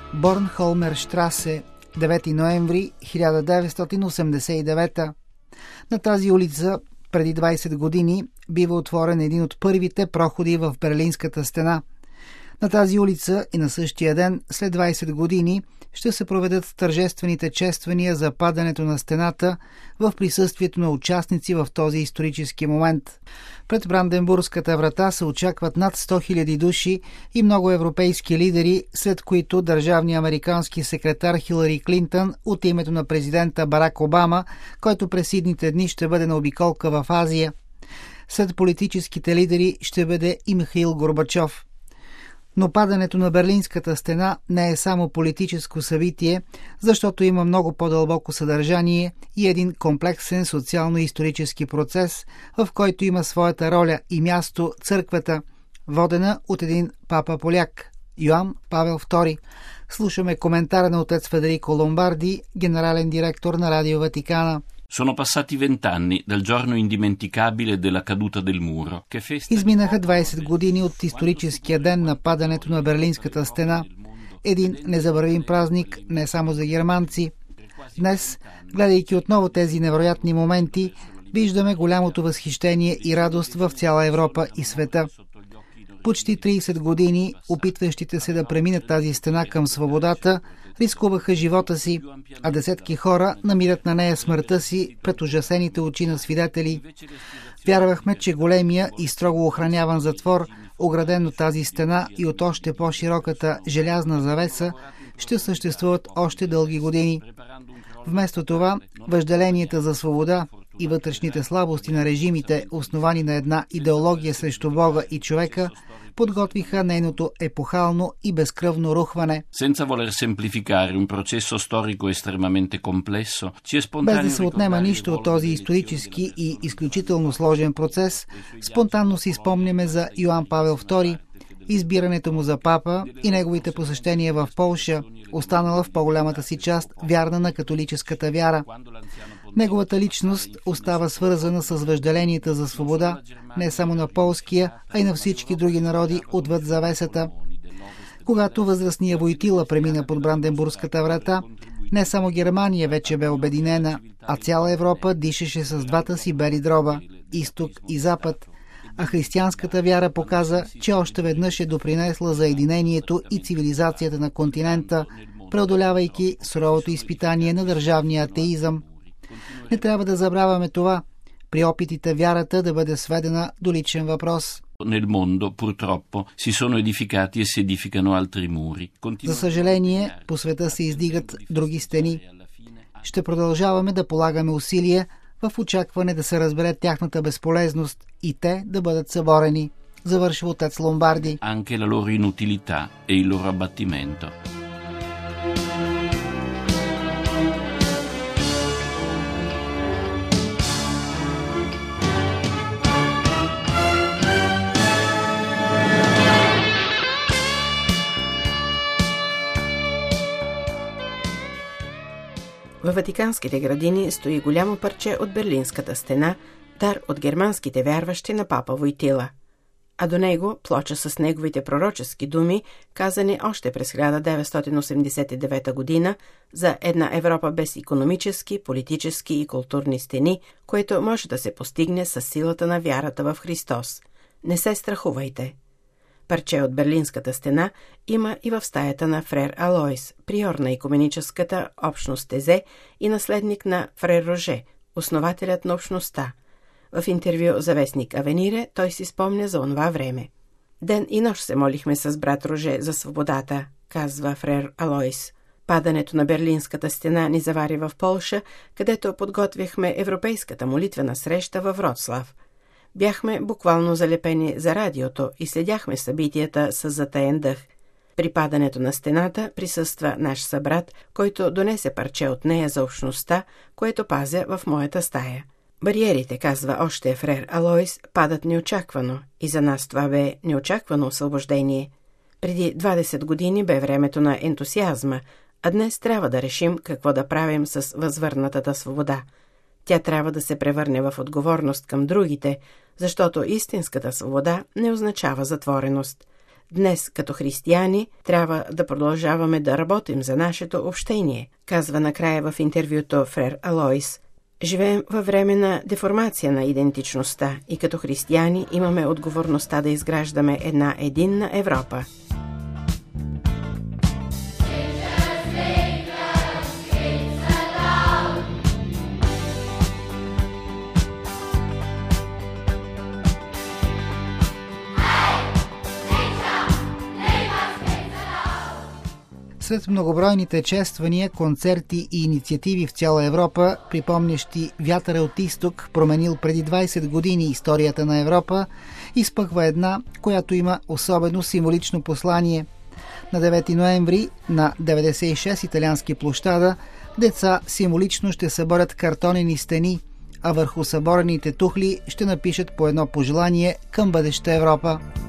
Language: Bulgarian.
Борнхолмерштрасе, 9 ноември 1989. На тази улица преди 20 години бива отворен един от първите проходи в Берлинската стена. На тази улица и на същия ден, след 20 години, ще се проведат тържествените чествания за падането на стената в присъствието на участници в този исторически момент. Пред Бранденбургската врата се очакват над 100 000 души и много европейски лидери, след които държавният американски секретар Хилари Клинтън от името на президента Барак Обама, който през идните дни ще бъде на обиколка в Азия. След политическите лидери ще бъде и Михаил Горбачов. Но падането на Берлинската стена не е само политическо събитие, защото има много по-дълбоко съдържание и един комплексен социално-исторически процес, в който има своята роля и място църквата, водена от един папа поляк – Йоан Павел II. Слушаме коментара на отец Федерико Ломбарди, генерален директор на Радио Ватикана. Sono passati 20 anni dal giorno indimenticabile della caduta del muro. Изминаха 20 години от историческия ден на падането на Берлинската стена. Един незабравим празник не само за германци. Днес, гледайки отново тези невероятни моменти, виждаме голямото възхищение и радост в цяла Европа и света. Почти 30 години, опитващите се да преминат тази стена към свободата, рискуваха живота си, а десетки хора намират на нея смъртта си пред ужасените очи на свидетели. Вярвахме, че големия и строго охраняван затвор, ограден от тази стена и от още по-широката желязна завеса, ще съществуват още дълги години. Вместо това, въжделенията за свобода и вътрешните слабости на режимите, основани на една идеология срещу Бога и човека, подготвиха нейното епохално и безкръвно рухване. Без да се отнема нищо от този исторически и изключително сложен процес, спонтанно си спомняме за Йоан Павел II, избирането му за папа и неговите посещения в Полша, останала в по-голямата си част вярна на католическата вяра. Неговата личност остава свързана с въжделенията за свобода не само на полския, а и на всички други народи отвъд завесата. Когато възрастния Войтила премина под Бранденбургската врата, не само Германия вече бе обединена, а цяла Европа дишеше с двата си бели дроба – изток и запад. А християнската вяра показа, че още веднъж е допринесла за единението и цивилизацията на континента, преодолявайки суровото изпитание на държавния атеизъм. Не трябва да забравяме това, при опитите вярата да бъде сведена до личен въпрос. За съжаление, по света се издигат други стени. Ще продължаваме да полагаме усилия в очакване да се разбере тяхната безполезност и те да бъдат съборени, завършва отец Ломбарди. Anche la loro inutilità e il loro abbattimento. Във Ватиканските градини стои голямо парче от Берлинската стена, дар от германските вярващи на папа Войтила. А до него плоча с неговите пророчески думи, казани още през 1989 година за една Европа без икономически, политически и културни стени, което може да се постигне с силата на вярата в Христос. Не се страхувайте! Парче от Берлинската стена има и в стаята на фрер Алойс, приор на икуменическата общност Тезе и наследник на фрер Роже, основателят на общността. В интервю за вестник Авенире той си спомня за онова време. Ден и нощ се молихме с брат Роже за свободата, казва фрер Алойс. Падането на Берлинската стена ни завари в Полша, където подготвяхме европейската молитвена среща във Вроцлав. Бяхме буквално залепени за радиото и следяхме събитията с затаен дъх. При падането на стената присъства наш събрат, който донесе парче от нея за общността, което пазя в моята стая. Бариерите, казва още фрер Алойс, падат неочаквано и за нас това бе неочаквано освобождение. Преди 20 години бе времето на ентусиазма, а днес трябва да решим какво да правим с възвърнатата свобода. Тя трябва да се превърне в отговорност към другите, защото истинската свобода не означава затвореност. Днес, като християни, трябва да продължаваме да работим за нашето общение, казва накрая в интервюто фрер Алойс. Живеем във време на деформация на идентичността и като християни имаме отговорността да изграждаме една единна Европа. След многобройните чествания, концерти и инициативи в цяла Европа, припомнящи вятъра от изток, променил преди 20 години историята на Европа, изпъква една, която има особено символично послание. На 9 ноември на 96 италиански площада деца символично ще съборят картонени стени, а върху съборените тухли ще напишат по едно пожелание към бъдеща Европа.